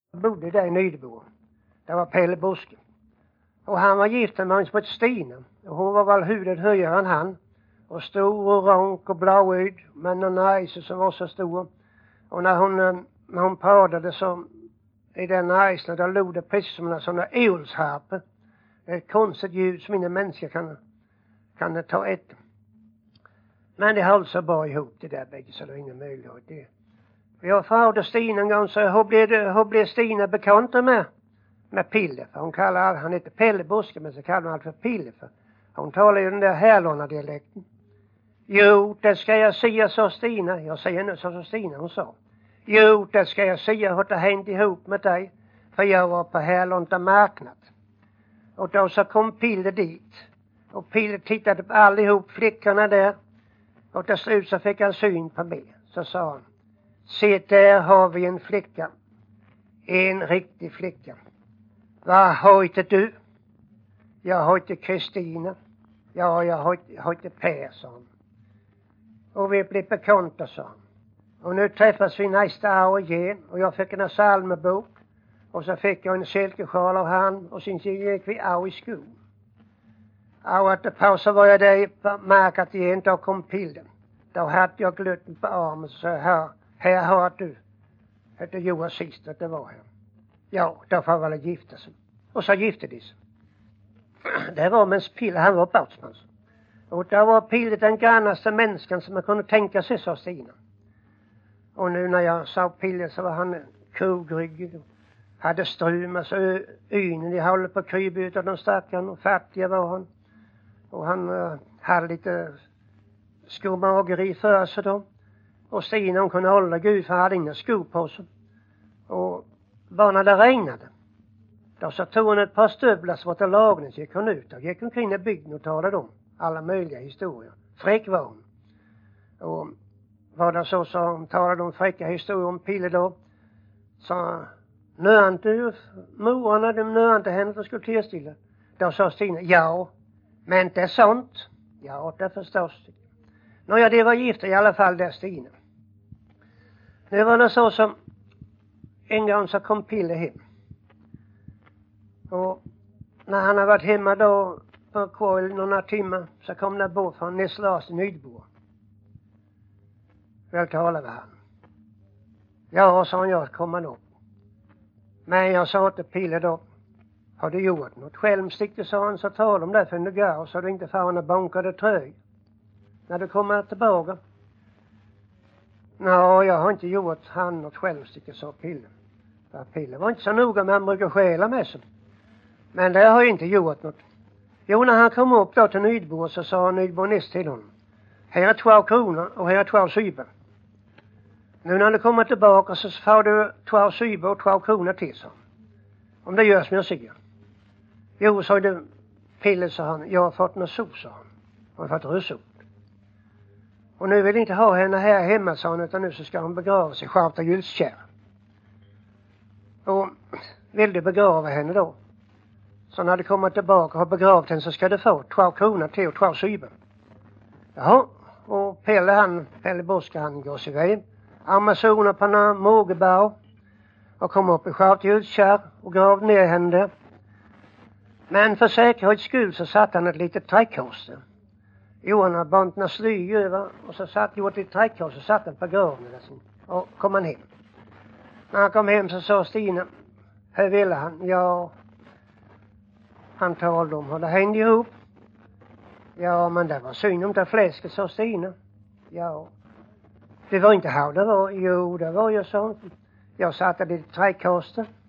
Jag bodde där i Nydebo. Det var Pelle Buske. Och han var gift med en som hette Stina. Och hon var väl huvudet högre än han. Och stor och rank och blåögd. Men en näse som var så stor. Och när hon pratade så i den näsen, där låg det precis som en sån där eolsharpe. Ett konstigt ljud som ingen människa kan ta ett. Men det höll så bra ihop det där bägge, så det var ingen möjlighet det. Jag frågade Stina en gång, så hur blev Stina bekant med Pille? För hon kallar, han heter Pelle Buske, men så kallar hon allt för Pille. För hon talar ju den där Härlåna-dialekten. Jo, det ska jag säga, sa Stina. Jag säger nu, så Stina, hon sa. Jo, det ska jag säga, hur det hänt ihop med dig. För jag var på Härlånda marknad. Och då så kom Pille dit. Och Pille tittade på allihop flickorna där. Och till slut så fick han syn på mig. Så sa han. Se, där har vi en flicka. En riktig flicka. Vad heter du? Jag heter Kristina. Ja, jag heter Per, sa han. Och vi blev bekanta, sa han. Och nu träffas vi nästa år igen. Och jag fick en psalmebok. Och så fick jag en silkesjal av han. Och sen gick vi av i skolan. Och att pausen var jag där på markat igen. Då kom Pille. Då hade jag glötten på armen. Så här har du. Det gjorde sist att det var här. Ja, då får väl gifta sig. Och så gifte de sig. Det var mens Pille, han var båtsman. Och då var Pille den grannaste människan som man kunde tänka sig, sa Stina. Och nu när jag sa Pille så var han kogryggig. Hade strumas så ögonen, de håller på kryp av de stackarn. Och fattiga var han. Och han hade lite skomageri för sig då. Och Stina, hon kunde hålla Gud, för han hade inga skor på sig. Och bara när det regnade. Då så tog hon ett par stövlar som var till lagning, så gick hon ut. Och gick omkring i bygden och talade om alla möjliga historier. Fräck var hon. Och var det så hon talade om fräcka historier om Pille då. Så nöjde ju morarna, de nöjde henne för skulle tillstilla. Då sa Stina, ja, men det är sånt. Ja, det förstås. Nåja, det var gifta i alla fall där, Stina. Nu var det så som en gång så kom Pille hem. Och när han har varit hemma då på kväll några timmar, så kom det båt från Näslas i Nydbo. Väl talade med han. Ja, sa han, jag kommer då. Men jag sa till Pille då, har du gjort något självstick, sa han, så tar de där för nu går, så du inte får en bankade tröj när du kommer tillbaka. Nå, jag har inte gjort han något självstick, sa Pille. För Pille var inte så noga med han brukar stjäla med sig. Men det har jag inte gjort något. Jo, när han kom upp då till Nydbo, så sa Nydbo näst till honom. Här är 2 kronor och här är 2 syber. Nu när du kommer tillbaka så får du 2 syber och 2 kronor till, så. Om det gör som jag säger. Jo, sa du Pille, sa han. Jag har fått något sop, sa han. Jag har fått rösop. Och nu vill inte ha henne här hemma, sa han, utan nu så ska hon begrava sig i Skärpta Gylskär. Och vill du begrava henne då? Så när du kommer tillbaka och har begravt henne, så ska du få 2 kronor till och 2 syber. Jaha, och Pelle Buske, han går sig iväg. Amazoner på några mågebär. Och kom upp i Skärpta Gylskär och gravde ner henne där. Men för säkerhets skull så satt han ett litet träckhus. Johan har bant några sly över. Och så gjort ett träckhus och satt han på graven. Och kom han hem. När han kom hem så sa Stina, hur ville han? Ja, han talade om hur det hängde ihop. Ja, men det var synd om det fläsket, sa Stina. Ja, det var inte här det var. Jo, det var ju så. Jag satte det i trädkasten.